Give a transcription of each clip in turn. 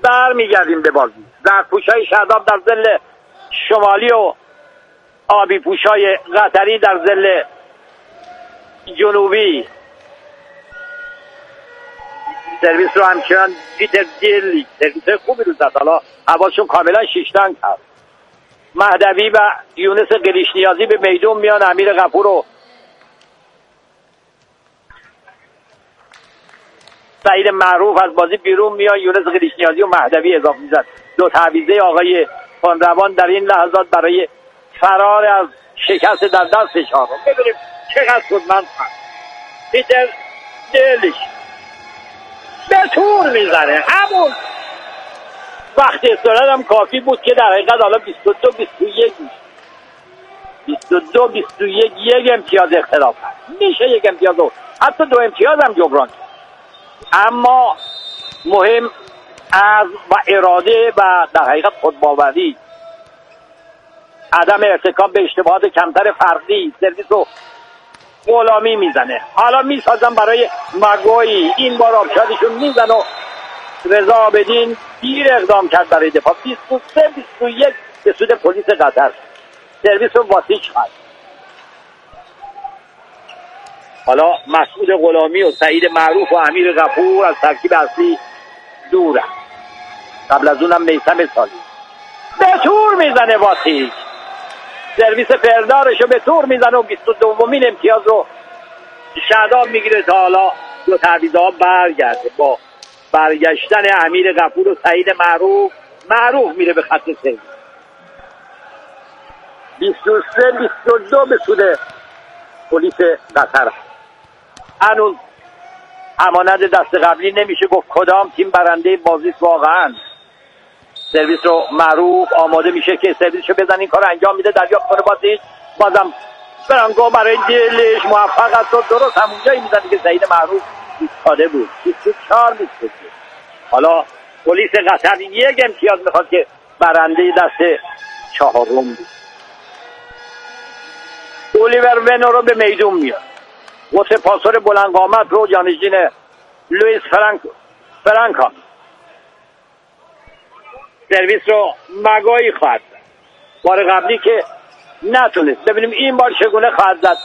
برمیگردیم به بازی. زرتپوشای شاداب در ظل شمالی و آبی پوشای قطری در ظل جنوبی. سرویس رو همچنان پیتر دیلی سرویس خوبی رو زد. حالا هواشون کاملا شیشتن کرد. مهدوی و یونس قلیچنیازی به میدون میان. امیر غفور و سعید معروف از بازی بیرون میان. یونس قلیچنیازی و مهدوی اضافه میشن. دو تعویضه آقای خانروان در این لحظات برای فرار از شکست در دست شاه. ببینیم چقدر خودمند هست. پیتر دیلیش به طور میزنه. همون وقت استراحت هم کافی بود که در حقیقت حالا 22-21 یک امتیاز اختلاف هست. میشه یک امتیاز و حتی 2 امتیاز هم جبران. اما مهم عزم و اراده و در حقیقت خودباوری، عدم ارتکاب به اشتباهات کمتر فردی. سرویس رو غلامی میزنه. حالا میسازم برای مگوی. این بار آبشارشون میزن و رضا عابدین دیر اقدام کرد برای دفاع. 23-21 به سود پلیس قطر. سرویس رو واسیچ خواهد. حالا مسعود غلامی و سعید معروف و امیر غفور از ترکیب اصلی دورن. قبل از اونم میثم سالی به طور میزنه. واسیچ سرویس فردارشو به طور میزنه و 22مین امتیاز رو شاداب میگیره. تا حالا دو تعویضه ها برگرده. با برگشتن امیر غفور و سعید معروف میره به خط سرویس. 23-22 به سود پلیس قطر. هنوز همانند دست قبلی نمیشه گفت کدام تیم برنده بازی واقعا. سرویس رو معروف آماده میشه که سرویسشو بزن. این کار انجام میده. دریافت کنه بازم فرانگو برای دیلش موفق است و درست همونجایی میزنه که سعید معروف ایستاده بود. 24-22. حالا پلیس قطر یک امتیاز میخواد که برنده دست چهارم بود. اولیور ونو رو به میدون میاد. و سپاسور بلند قامت رو جانشین لوئیس فرانکا. سرویس رو مگایی خواهد زد. بار قبلی که نتونست. ببینیم این بار چگونه خواهد زد.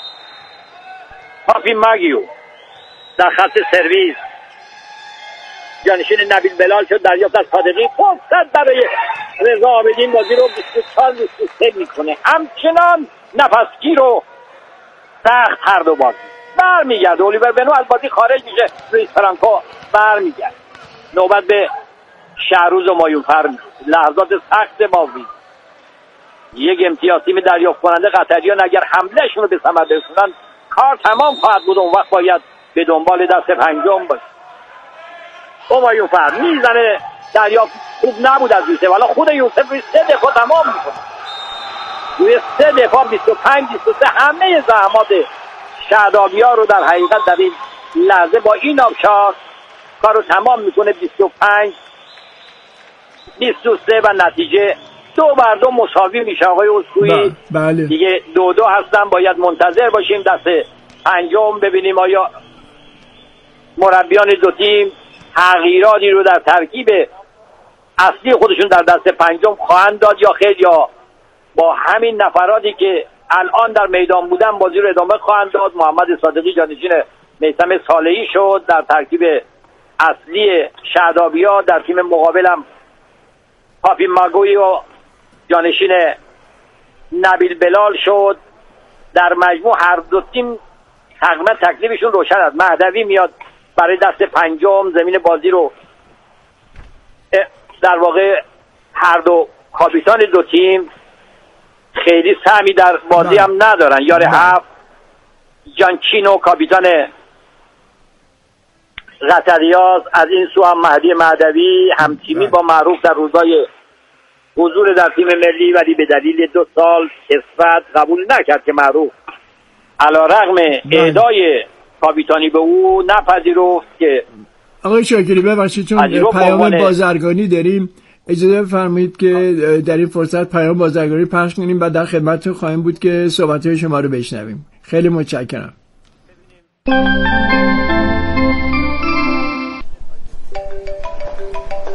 پاپی مگیو در خط سرویس. جانشین نبیل بلال شد. دریافت از صادقی. فرصت برای رضا عابدین. بازی رو 24-23 میکنه. همچنان نفسگیر و سخت هر دو بازی. برمیگرده اولیور ونو از بازی خارج میشه. لوئیس فرانکو برمیگرده. نوبت به شهروز و مایوفر. لحظات سخت بازی. یک امتیاز تیم دریافت کننده قطریان اگر حملهشون رو به ثمر برسونن کار تمام خواهد بود. اون وقت باید به دنبال دست پنجم باشه. مایوفر میزنه. دریافت خوب نبود از یوسف. حالا خود یوسف روی 3 دفاع تمام میکنه. روی 3 دفاع 25-23 همه زحمات شادابی ها رو در حقیقت در این لحظه با این آبشار کار رو تمام میکنه. 25-23 و نتیجه 2-2 مساوی میشه. آقای اسکوئی بله. دیگه 2-2 هستن. باید منتظر باشیم دست پنجم ببینیم آیا مربیان دو تیم تغییراتی رو در ترکیب اصلی خودشون در دست پنجم خواهند داد یا خیر، یا با همین نفراتی که الان در میدان بودن بازی رو ادامه خواهند داد. محمد صادقی جانشین میثم صالحی شد در ترکیب اصلی شادابیا. در تیم مقابلم پاپی مگوی و جانشین نبیل بلال شد. در مجموع هر دو تیم تقریبا تکلیفشون روشن است. مهدوی میاد برای دست پنجم. زمین بازی رو در واقع هر دو کاپیتان دو تیم خیلی سهمی در بازی هم ندارن. یار هفت جانچینو کاپیتان قطریاز. از این سو هم مهدی مهدوی هم تیمی با معروف در روزای حضور در تیم ملی، ولی به دلیل 2 سال کسفت قبول نکرد که معروف علیرغم اهدای کاپیتانی به او نپذیرفت که. آقای شاکری ببخشید چون پیام بازرگانی داریم اجازه بفرمایید که در این فرصت پیام بازرگانی پخش کنیم و در خدمتتون خواهیم بود که صحبت‌های شما رو بشنویم. خیلی متشکرم.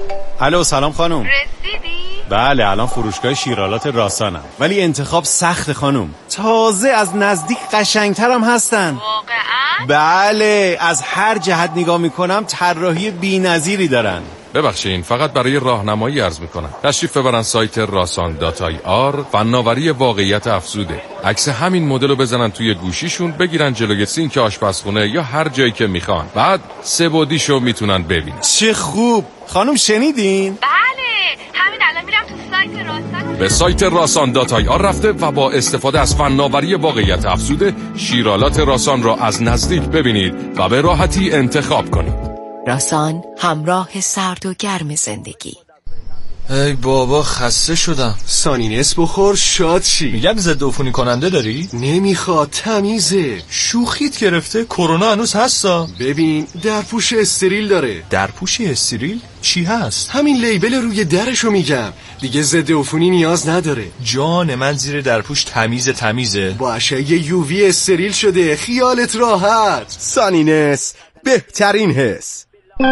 الو سلام خانم. رسیدی؟ بله الان فروشگاه شیرالات راسانم، ولی انتخاب سخت خانم. تازه از نزدیک قشنگترم هستن. واقعا؟ بله از هر جهت نگاه میکنم طراحی بی‌نظیری دارن. ببخشید فقط برای راهنمایی عرض میکنم تشریف ببرن سایت rasan.ir. فناوری واقعیت افزوده. عکس همین مدل رو بزنن توی گوشیشون، بگیرن جلوی سینک آشپزخونه یا هر جایی که میخوان، بعد 3 بعدیشو میتونن ببینن. چه خوب. خانم شنیدین؟ بله همین الان میرم تو سایت راسان. به سایت rasan.ir رفته و با استفاده از فناوری واقعیت افزوده شیرالات راسان را از نزدیک ببینید و به راحتی انتخاب کنید. راسان، همراه سرد و گرم زندگی. ای بابا خسته شدم. سانینس بخور شاد شی. میگم ضد عفونی کننده داری؟ نمیخواد، تمیزه. شوخیت گرفته؟ کرونا هنوز هستا؟ ببین درپوش استریل داره. درپوش استریل؟ چی هست؟ همین لیبل روی درشو میگم. دیگه ضد عفونی نیاز نداره. جان من زیر درپوش تمیزه. با اشعه یووی استریل شده، خیالت راحت. سانینس بهترین حس.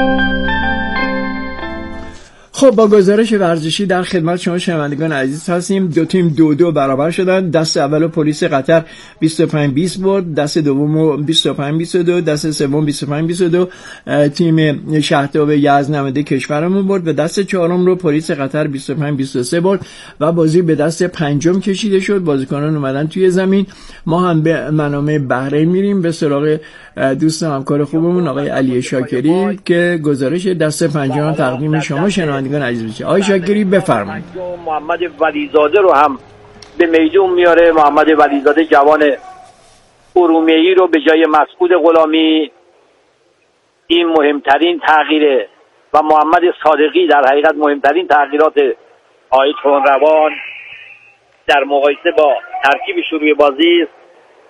خب با گزارش ورزشی در خدمت شما شنوندگان عزیز هستیم. 2 تیم 2-2 برابر شدن. دست اول پلیس قطر 25-20 برد، دست دوم 25-22، دست سوم 25-22 تیم شهداب یزدنمده کشورمون برد و دست چهارم رو پلیس قطر 25-23 برد و بازی به دست پنجم کشیده شد. بازیکنان اومدن توی زمین. ما هم به منامه بحرین میریم به سراغ دوست همکار خوبمون آقای علی شاکری که گزارش دست پنجم تقدیم شما شنوندگان عزیز بشه. آقای شاکری بفرمایید. محمد ولیزاده رو هم به میدون میاره. محمد ولیزاده جوان ارومیه‌ای رو به جای مسعود غلامی، این مهمترین تغییره و محمد صادقی در حقیقت مهمترین تغییرات آقای تندروان در مقایسه با ترکیب شروع بازی است.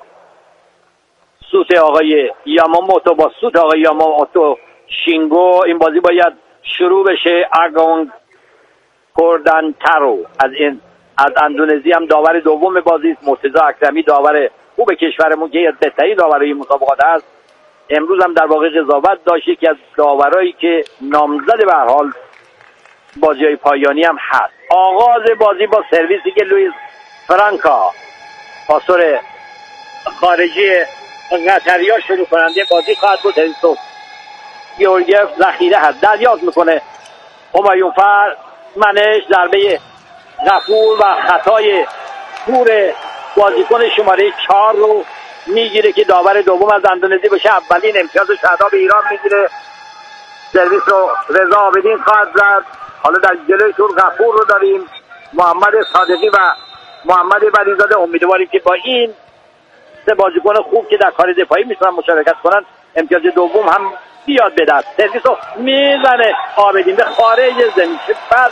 سوت آقای یاماموتو با سوت آقای یاماموتو شینگو این بازی باید شروع بشه. اگون کوردانتارو از اندونزی هم داور دوم بازی است. مرتضی اکرمی داور خوب کشورمون که بهترین داور این مسابقات است. امروز هم در واقع قضاوت داشت، یکی از داورایی که نامزد به هر حال بازی‌های پایانی هم هست. آغاز بازی با سرویسی که لوئیس فرانکا پاسور خارجی قطریا شروع کننده بازی خواهد بود. هریسوس گیورگیف ذخیره هست، دریافت میکنه همایون فر، منش ضربه غفور و خطای پور بازیکن شماره 4 رو میگیره که داور دوم از اندونزی بشه. اولین امتیاز شهداب ایران میگیره. سرویس رو رضا عابدین خواهد زد. حالا در جلوی تور غفور رو داریم، محمد صادقی و محمد ولیزاده. امیدواریم که با این سه بازیکن خوب که در کار دفاعی میتونن مشارکت کنن امتیاز دوم هم بیاد به دست. سرویس رو میزنه عابدین به خارج زمین.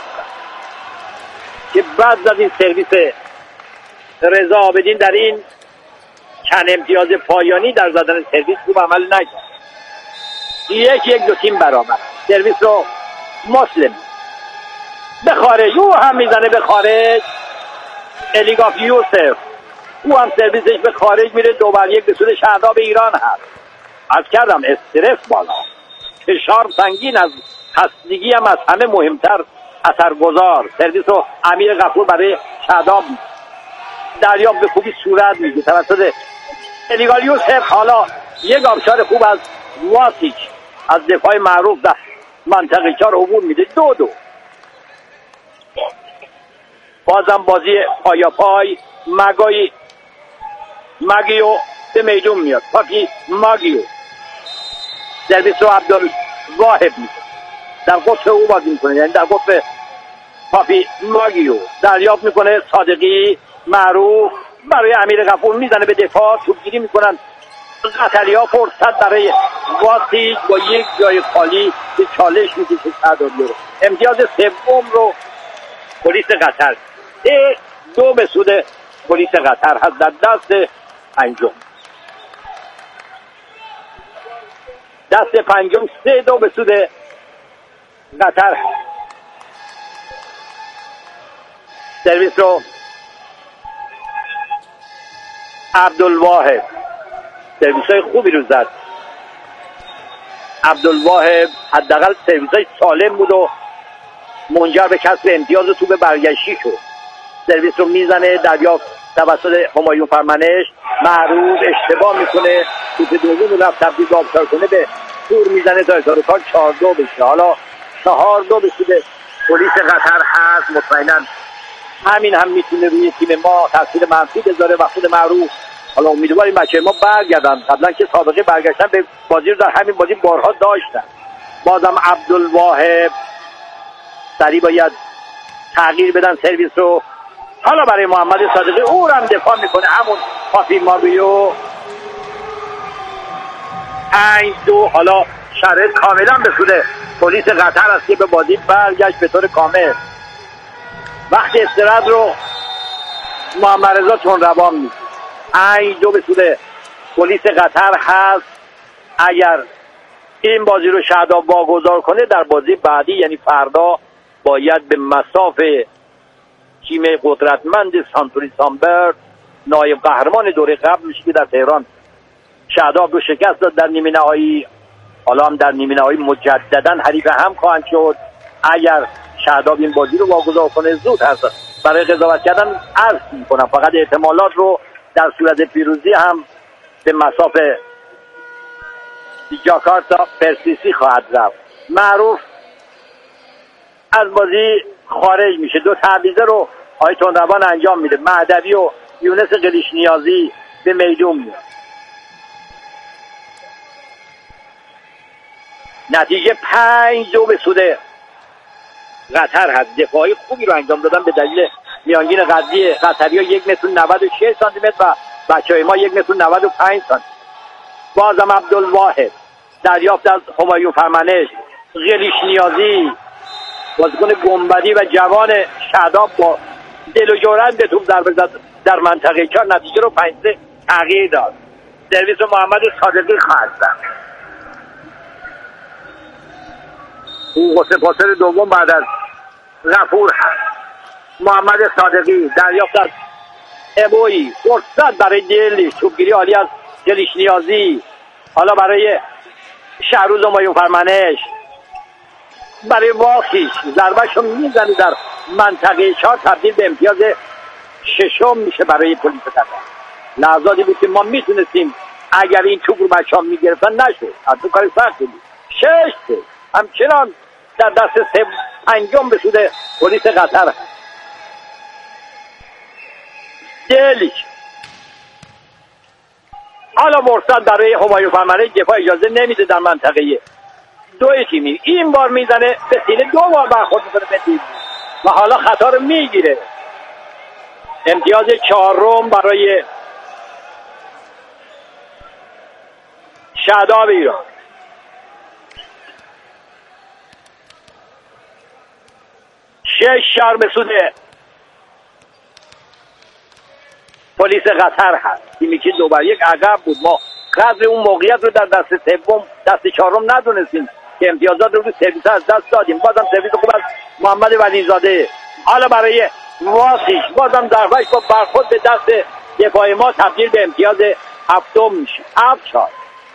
که بعد زد این سرویس رضا عابدین در این چند امتیاز پایانی در زدن سرویس خوب عمل نکرد. 1-1 دو تیم برابر. سرویس رو مسلم به خارج، او هم میزنه به خارج. الیگاف یوسف او هم سرویسش به خارج میره. 2-1 به سود شهداب ایران هست. از کردم استرس بالا، فشار سنگین، از خستگی هم از همه مهمتر اثرگذار. سرویس رو امیر غفور برای شهداب دریافت به خوبی صورت میگه توسط الیگاف یوسف. حالا یک آبشار خوب از واسیچ از دفاع معروف در منطقه 4 عبور میده. 2-2. بازم بازی پایا پای. ماگیو به میدون میاد. پاکی ماگیو سرویس رو عبدالواهب میده، در قطب او بازی میکنه، یعنی در قطب پاپی ماگیو دریافت میکنه. صادقی معروف برای امیر غفور میزنه به دفاع. توپگیری میکنن قطریا. فرصت برای واسیچ با یک جای خالی به چالش میکشه شهدابی رو. امتیاز سوم رو پلیس قطر 3-2 به سود پلیس قطر هست در دست پنجم. دست پنجم 3-2 به سود قطر. سرویس رو عبدالواهب، سرویس های خوبی رو زد عبدالواهب. حداقل سرویس های سالم بود و منجر به کسب امتیاز و توپ برگشتی شد. سرویس رو میزنه، دریافت توسط همایون فرمانش. معروف اشتباه میکنه، توپ دوم رو رفت تبدیل به آبشار کنه، به تور میزنه تا اظهار کار 4-2 بشه. حالا 4-2 بشه. پلیس قطر هست، مطمئنا همین هم میتونه روی تیم ما تاثیر منفی بذاره و خود معروف. حالا امیدواریم بچه ما برگردن، قبلا که سابقه برگشتن به بازی رو در همین بازی بارها داشتن. بازم عبدالواهب سریع باید تغییر بدن سرویس رو. حالا برای محمد صادقی، او هم دفاع میکنه، همون پاپی ماریو. 5-2. حالا شرط کاملا به سود پلیس قطر است که به بازی برگشت به طور کامل. وقت استراحت رو محمد رضا چون روان میشه. 5-2 به سود پلیس قطر هست. اگر این بازی رو شهداب واگذار کنه، در بازی بعدی یعنی فردا باید به مسافه تیم قدرتمند سانتوری سامبرد، نایب قهرمان دوره قبل میشه که در تهران شهداب رو شکست داد در نیمه نهایی. حالا هم در نیمه نهایی مجددا حریف هم خواهند شد. اگر شهداب این بازی رو واگذار کنه زود هست برای قضاوت کردن. عرض میکنم فقط احتمالات رو در صورت پیروزی هم به مسافه جاکارتا پرسیسی خواهد رفت. معروف از بازی خارج میشه. 2 تعویضه رو آقای تندروان انجام میده. مهدوی و یونس قلیش نیازی به میدون میاد. نتیجه 5-2 به سود قطر هست. دفاعی خوبی رو انجام دادن به دلیل میانگین قدی قطری ها 1.96 سانتی متر و بچه های ما 1.95 سانتی. بازم عبدالواحد دریافت از همایون فرمانش. قلیش نیازی بازیکن گنبدی و جوان شهداب با دل و جرأت به توپ ضربه زد در منطقه 4. نتیجه رو 5-3 تغییر داد. سرویس محمد صادقی خواهد زد. او سپاسر دوم بعد از غفور هست. محمد صادقی دریافت از ابویی، فرصت برای دلی، توپگیری عالی از دلیش نیازی. حالا برای شهروز همایون فرمانش، برای واقعیش ضربهش رو میزنه در منطقه 4. تبدیل به امتیاز 6 میشه برای پلیس قطر. لحظاتی بود که ما میتونستیم اگر این توپ رو بچه ها میگرفتن نشد، از تو کار سختی بود. 6 همچنان در دست 5 به سود پلیس قطر. دلیش حالا فرصت برای همایون فرمانش، دفاع اجازه نمیده در منطقه 2 تیمی. این بار میزنه به سینه، 2 بار برخورد میکنه به تیم و حالا خطا رو میگیره. امتیاز 4 برای شهداب ایران. شهر به سود پلیس قطر هست. تیمی که 2-1 عقب بود. ما قدر اون موقعیت رو در دست سوم، دست 4 ندونستیم که امتیازات رو سرویس از دست دادیم. بازم سرویس خوب از محمد ولیزاده. حالا برای واسیش بازم ضربهش با برخورد به دست دفاع ما تبدیل به امتیاز 7 میشه. 7-4.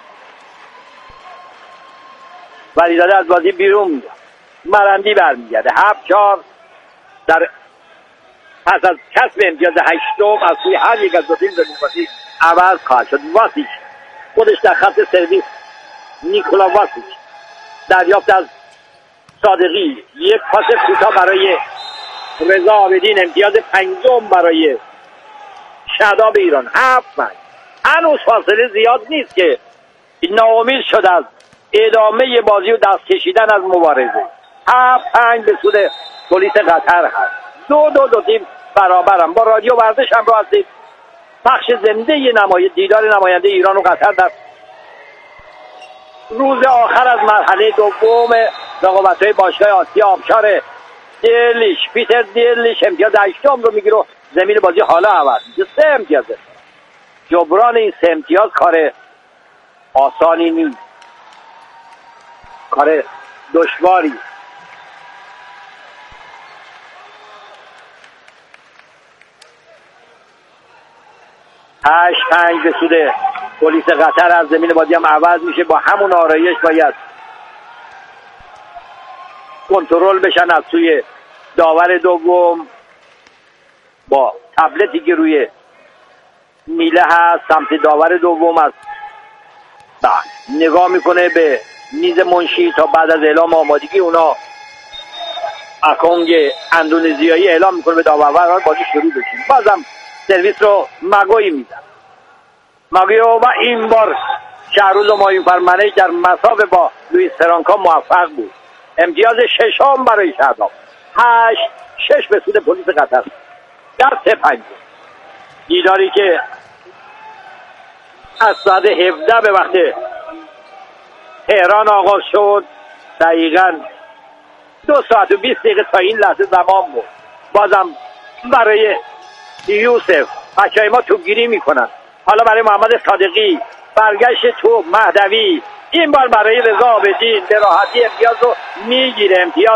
ولیزاده از بازی بیرون میاد. مرندی برمیگرده. 7-4 در پس از کسب امتیاز 8 از سوی هر یک از دو تیم در بازی عوض خواهد شد. واسیچ خودش در خط سرویس، نیکولا واسیچ دریافت از صادقی، یک پاس کوتاه برای رضا عابدین. امتیاز 5 برای شهداب ایران. 7-5. هنوز فاصله زیاد نیست که ناامید شد از ادامه بازی و دست کشیدن از مبارزه. 7-5 به سود پلیس قطر هست. 2 تیم برابرم. با رادیو ورزش هم رو هستید. پخش زنده دیدار نماینده ایران و قطر در روز آخر از مرحله دوم رقابت‌های باشگاه آسیا آبشار. دلیش، پیتر دلیش امتیاز 8 رو میگیره و زمین بازی حالا عوض میشه. 3 امتیازه. جبران این 3 امتیاز کار آسانی نیست، کار دشواری. پنج به سود پلیس قطر. از زمین بازی هم عوض میشه. با همون آرایش باید کنترل بشن از سوی داور دوم با تبلتی که روی میله هست. سمت داور دوم است نگاه میکنه به میز منشی تا بعد از اعلام آمادگی اونا اکانگ اندونزیایی اعلام میکنه به داور بازی شروع بشه. بازم سرویس رو مگوی میزن. مگویو و این بار شهروز همایون فرمانش در مساوی با لوئیس فرانکا موفق بود. امتیاز ششم برای شهردام. 8-6 به سود پلیس قطر در 3-5. دیداری که از ساعت 17 به وقت تهران آغاز شد دقیقاً 2 ساعت و 20 دقیقه تا این لحظه زمان بود. بازم برای یوسف بچه‌های ما توپگیری میکنن. حالا برای محمد صادقی برگشت تو مهدوی. این بار برای رضا عابدین به راحتی امتیاز رو میگیره. امتیاز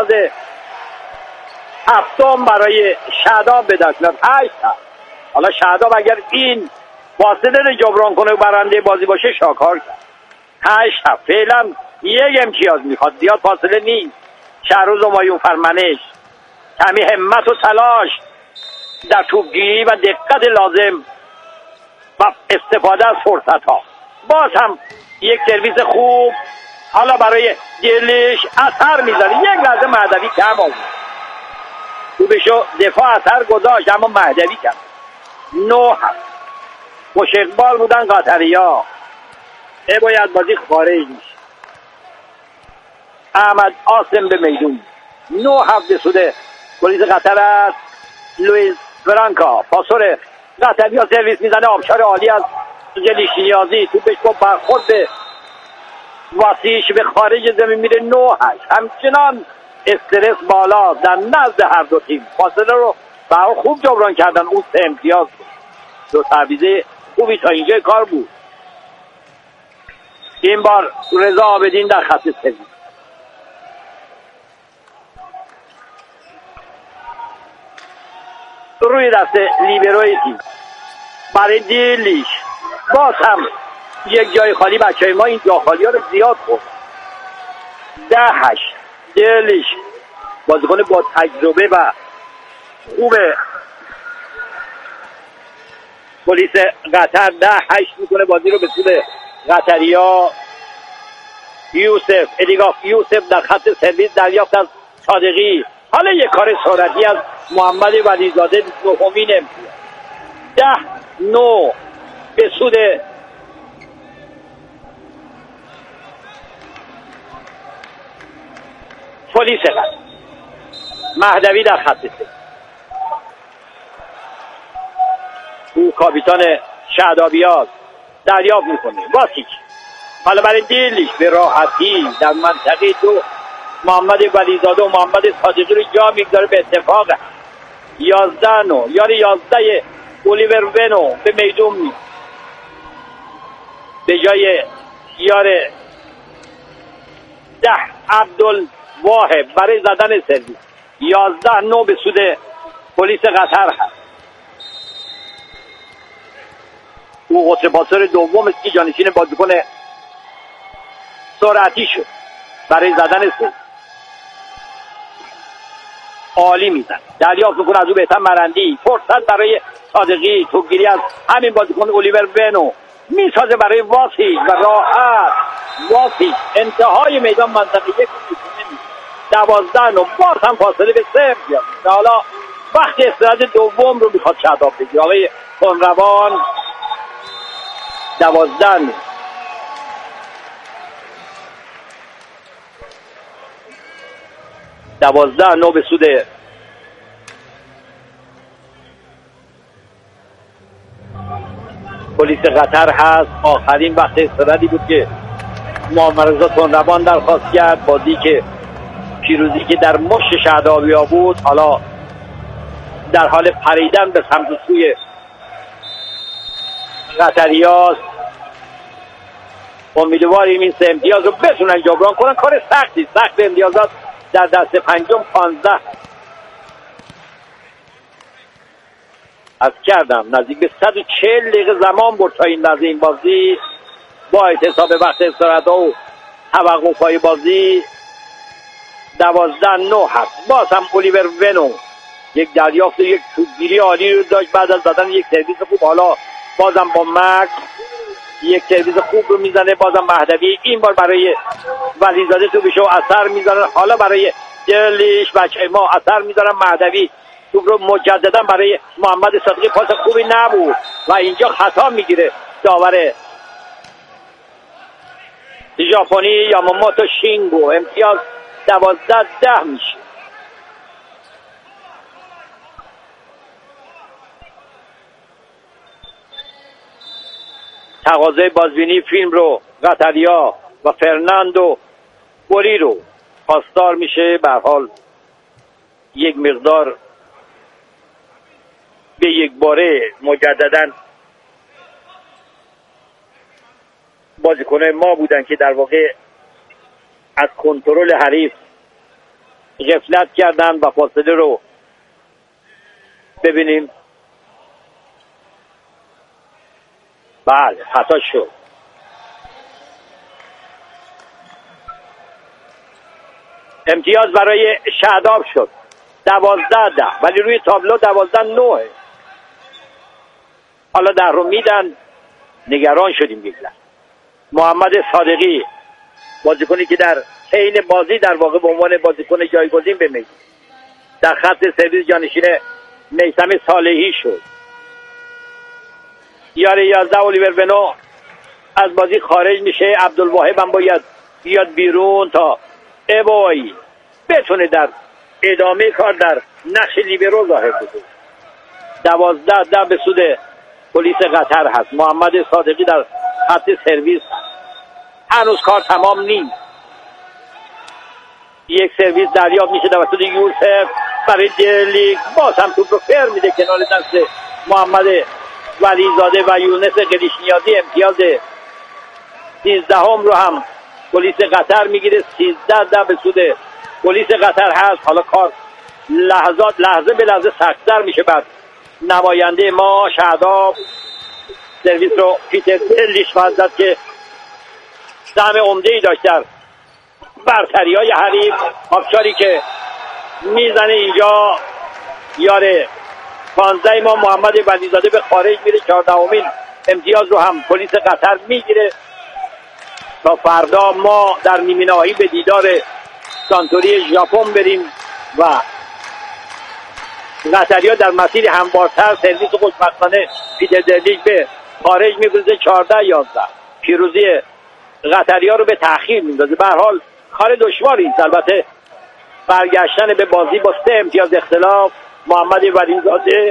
7 برای شاداب به دست میاد. 8. حالا شاداب اگر این فاصله رو جبران کنه و برنده بازی باشه شاکار کرد. 8. فعلا 1 امتیاز میخواد، زیاد فاصله نیست. شهروز همایون فرمانش کمی همت و تلاش در توپگیری و دقت لازم و استفاده از فرصت ها. باز هم یک سرویس خوب حالا برای دلش اثر میذاره. یک لحظه مهدوی کم آورد، خوبشو دفاع اثر گذاشت اما مهدوی کم. 9 خوش اقبال بودن قطریا. باید بازی خارج میشه. احمد آسم به میدون. 9 به سود پلیس قطر است. لوئیس فرانکا پاسور قطریا سرویس میزنه. آبشار عالی از جلیش نیازی توپش با برخورد به واسیش به خارج زمین میره. 9-8 همچنان استرس بالا در نزد هر دو تیم. فاصله رو برای خوب جبران کردن. اون 3 امتیاز بود. 2 تعویض خوبی تا اینجا کار بود. این بار رضا عابدین در خط سرویس. روی دست لیبروی تیم برای دیلیش. باز هم یک جای خالی. بچه ما این جا خالی ها رو زیاد خورد. 10-8 دیلیش بازیکن با تجربه و خوب پلیس قطر 10-8 میکنه بازی رو به سود قطریا. یوسف ادیگاف یوسف در خط سرویس دریافت از صادقی. حالا یک کار سرعتی از محمد ولیزاده. 9مین امتیاز. 10-9 به سود پلیس قطر. مهدوی در خط سرویس. او کاپیتان شهدابیات دریافت میکنه. واسیچ حالا برای دیلیش به راحتی در منطقه 2 محمد ولیزاده و محمد صادقی رو جا میگذاره. به اتفاق 11-9 یار 11 اولیور ونو به میدون می به جای یار 10 عبدالواهب برای زدن سرویس. 11-9 به سود پلیس قطر هست. او قطر پاسور دوم است که جانشین بازیکن سرعتی شد برای زدن سرویس. عالی میزن. دریافت میکنه از او بهتر مرندی. فرصت برای صادقی. توپگیری از همین بازیکن اولیور ونو میسازه برای واسیچ و راحت واسیچ انتهای میدان منطقه 1 12 باز هم فاصله به 3 امتیاز. حالا وقت استراحت دوم رو میخواد شاداب بگیره. آقای کنروان 12 12-9 به سود پلیس قطر هست. آخرین وقت استراحتی بود که محمد رضا کنروان درخواست کرد. بازی که پیروزی که در مشت شهدابیا بود حالا در حال پریدن به سمت سوی قطریاست. امیدواریم این 3 امتیاز رو بتونن جبران کنن. کار سختی. سخت امتیازات در دست پنجم 15 از کردم نزدیک به 140 دقیقه زمان برد تا این لحظه این بازی با احتساب وقت استراحت و توقف‌های بازی 12-9 هست. باز هم الیور ونو یک دریافت و یک توپگیری عالی رو داشت بعد از دادن یک سرویس خوب. حالا بازم با مک یک سرویس خوب رو میزنه. بازم مهدوی این بار برای ولیزاده توپشو اثر میزنه. حالا برای دلیش بچه ما اثر میذارن. مهدوی توپ رو مجددا برای محمد صادقی، پاس خوبی نبود و اینجا خطا میگیره داور ژاپنی یاماموتو شینگو. امتیاز 12-10 میشه. تقاضای بازبینی فیلم رو قطریا و فرناندو بولی رو پاسدار میشه. به هر حال یک مقدار به یک باره مجددا بازیکن ما بودن که در واقع از کنترل حریف غفلت کردن و فاصله رو ببینیم. بله خطا شد. امتیاز برای شاداب شد 12-10 ولی روی تابلو 12-9. حالا در رو میدن. نگران شدیم یک لحظه. محمد صادقی بازیکنی که در حین بازی در واقع به عنوان بازیکن جایگزین به میدان در خط سرویس جانشین میثم صالحی شد. یار 11 الیور ونو از بازی خارج میشه. عبدالواحد هم باید بیاد بیرون تا ابوی بتونه در ادامه کار در نقش لیبرو ظاهر بشه. 12-10 به سود پلیس قطر هست. محمد صادقی در خط سرویس هنوز کار تمام نیست. یک سرویس دریافت میشه توسط یوسف برای دلیک. باز هم توپ رو فر میده کنار دست محمد ولیزاده و یونس قلیشنیازی. امتیاز 13 رو هم پلیس قطر میگیره. 13-10 به سود پلیس قطر هست. حالا کار لحظه به لحظه سخت‌تر میشه. بعد نماینده ما شاداب سرویس رو پیتر دلیش فضلت که سهم عمده‌ای داشت در برتری‌های حریف. آبشاری که میزنه اینجا یار 15 ما محمد ولیزاده به خارج میره. 14مین امتیاز رو هم پلیس قطر میگیره. تا فردا ما در نیمه نهایی به دیدار سانتوری ژاپن بریم و قطریا در مسیر هموارتر سرویس خوشبختانه پیتر دلیش به خارج میفرسته. 14-11 پیروزی قطریا رو به تأخیر میندازه. به هر حال کار دشواری است البته برگشتن به بازی با 3 امتیاز اختلاف. محمد ولیزاده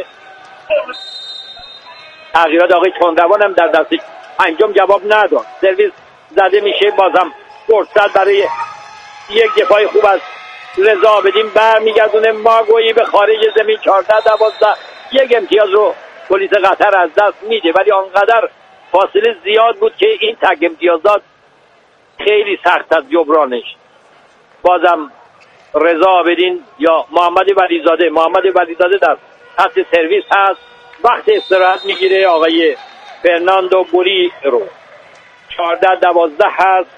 تغییرات آقای تندروان هم در دست پنجم جواب نداد. سرویس زده میشه. بازم فرصت برای یک دفاع خوب از رضا عابدین برمیگردونه. ماگویی به خارج زمین. 14-12 یک امتیاز رو پلیس قطر از دست میده ولی آنقدر فاصله زیاد بود که این تک امتیازات خیلی سخت از جبرانش. بازم رضا عابدین یا محمد ولیزاده در خط سرویس هست. وقت استراحت میگیره آقای فرناندو بولی رو. 14-12 هست.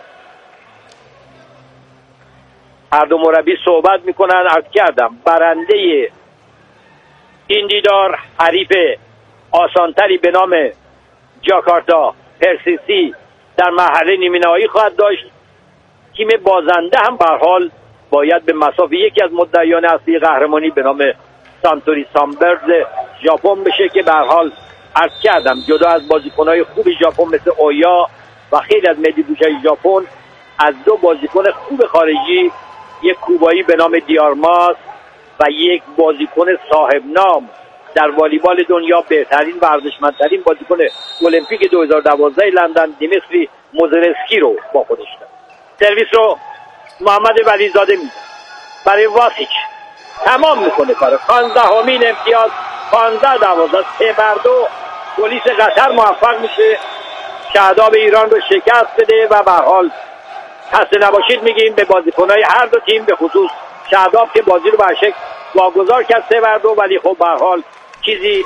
هر دو مربی صحبت میکنن. عرض کردم برنده این دیدار حریف آسانتری به نام جاکارتا پرسیسی در مرحله نیمه نهایی خواهد داشت. تیم بازنده هم به هر حال باید به مسافه یکی از مدعیان اصلی قهرمانی به نام سانتوری سانبرز ژاپن بشه که به هر حال عرض کردم جدا از بازیکن‌های خوب ژاپن مثل اویا و خیلی از ملی بوشای ژاپن از 2 بازیکن خوب خارجی، یک کوبایی به نام دیارماس و یک بازیکن صاحب نام در والیبال دنیا، بهترین و ارزشمندترین بازیکن المپیک 2012 لندن دیمیتری موزرسکی رو با خودش داشت. سرویس رو محمد ولیزاده میده برای واسیچ. تمام میکنه کارو. 15مین امتیاز. 15-12 3-2 پلیس قطر موفق میشه شاداب ایران رو شکست بده و به هر حال خسته نباشید میگیم به بازیکن‌های هر دو تیم، به خصوص شاداب که بازی رو به شکل واگذار کرد 3-2 ولی خب به هر حال چیزی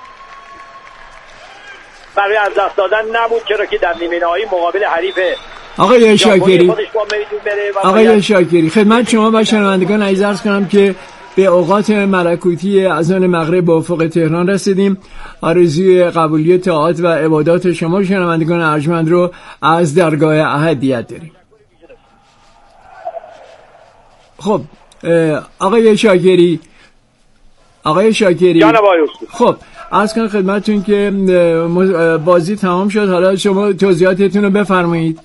برای از دست دادن نبود، چرا که در نیمه نهایی مقابل حریف آقای شاکری خدمت شما و شنوندگان عزیز عرض کنم که به اوقات ملکوتی اذان مغرب به افق تهران رسیدیم. آرزوی قبولی طاعات و عبادات شما شنوندگان ارجمند رو از درگاه احدیت داریم. خب آقای شاکری خب عرض کنم خدمتتون که بازی تمام شد. حالا شما توضیحاتتون رو بفرمایید.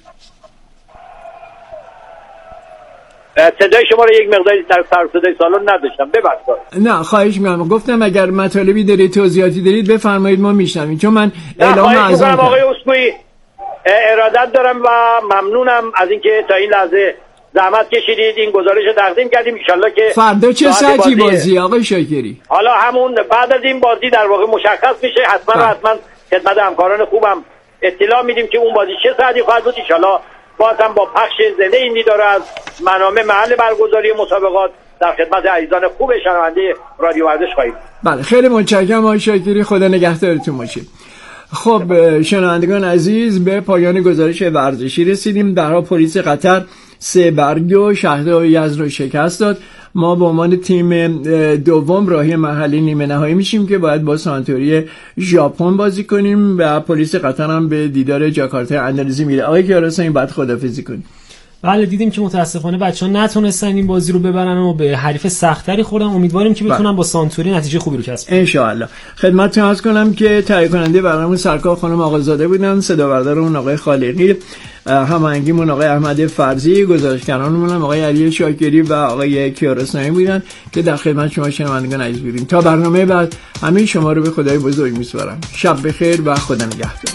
صدای شما رو یک مقداری در سر صدای سالن نداشتم، ببخشید. نه خواهش می‌کنم، گفتم اگر مطالبی دارید توضیحاتی دارید بفرمایید ما میشنویم، چون من اعلام اذان کردم. آقای اسکوئی ارادت دارم و ممنونم از اینکه تا این لحظه زحمت کشیدید این گزارش رو تقدیم کردیم. ان شاءالله که فردا چه ساعتی بازی آقای شاکری؟ حالا همون بعد از این بازی در واقع مشخص میشه. حتما خدمت همکاران خوبم اطلاع میدیم که اون بازی چه ساعتی خواهد بود. ان شاءالله باز هم با پخش زنده این دیدار از منابع محل برگزاری مسابقات در خدمت عزیزان خوب شنونده رادیو ورزش خواهیم. بله خیلی متشکرم آقای شاکری، خدا نگهدارتون باشه. خب شنوندگان عزیز به پایان گزارش ورزشی رسیدیم. درها پلیس قطر 3 برگ و شهردار یزد رو شکست داد. ما به عنوان تیم دوم راهی مرحله نیمه نهایی میشیم که باید با سانتوری ژاپن بازی کنیم و پلیس قطر هم به دیدار جاکارتا اندونزی میره. آقای کیارستمی بعد خداحافظی کنیم. بله دیدیم که متاسفانه بچه‌ها نتونستن این بازی رو ببرن و به حریف سخت‌تری خوردن. امیدواریم که بتونن با سانتوری نتیجه خوبی رو کسب کنن ان شاء الله. خدمتتون عرض کنم که تهیه کننده برنامه سرکار خانم آقازاده بودن، صداوردارمون آقای خالقی، هماهنگیمون آقای احمد فرزی، گزارشگرانمون هم آقای علی شاکری و آقای کیارستمی بودن که در خدمت شما شنوندگان عزیز بودیم. تا برنامه بعد همه شما رو به خدای بزرگ میسپارم. شب بخیر و خدا نگهدار.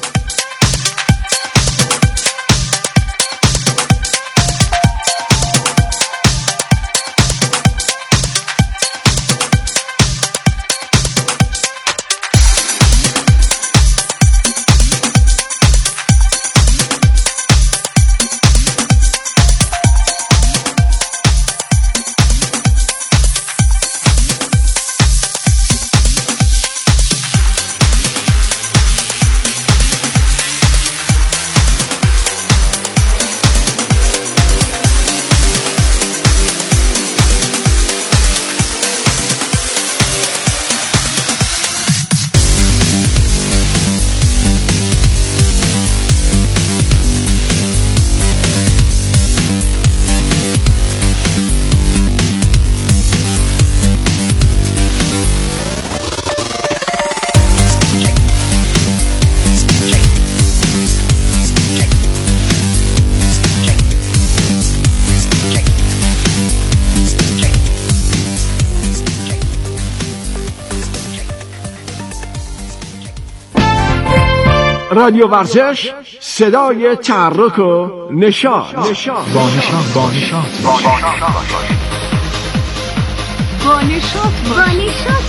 رادیو ورزش، صدای تحرک و نشاط. با نشاط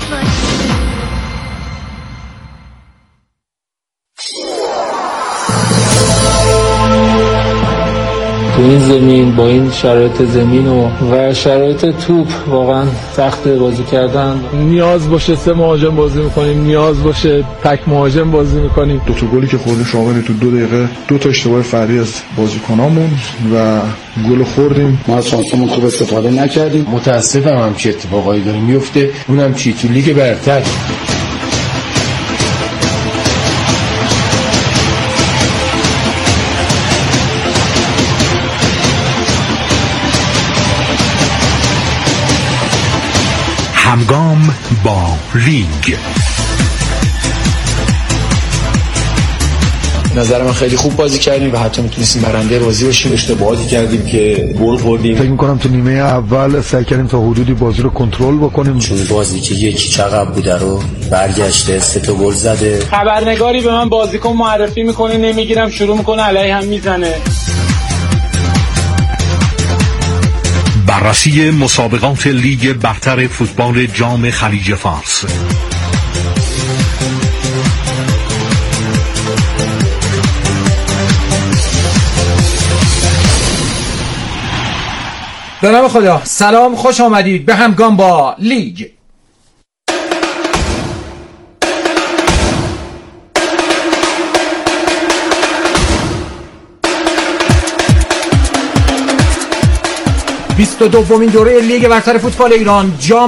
تو این زمین با این شرایط زمین و شرایط توپ واقعا سخت بازی کردن. نیاز باشه 3 مهاجم بازی میکنیم، نیاز باشه تک مهاجم بازی میکنیم. 2 تا گلی که خوردیم شامل تو 2 دقیقه 2 تا اشتباه فردی از بازیکنامون و گل خوردیم. ما از شانسمون خوب استفاده نکردیم. متاسفم هم چه اتفاقایی داره میفته، اونم چی تو لیگ برتر. همگام با لیگ. نظر من خیلی خوب بازی کردیم و حتی میتونستیم برنده بازی باشیم. اشتباهاتی کردیم که گل خوردیم. فکر می‌کنم تو نیمه اول سعی کردیم تا حدودی بازی رو کنترل بکنیم. چون بازی که 1 عقب بوده رو برگشته 3 تا گل زده. خبرنگاری به من بازیکن معرفی میکنه نمیگیرم، شروع میکنه علیه هم میزنه. بررسی مسابقات لیگ برتر فوتبال جام خلیج فارس. به نام خدا. سلام، خوش آمدید به همگام با لیگ. 22مین دوره لیگ برتر فوتبال ایران جام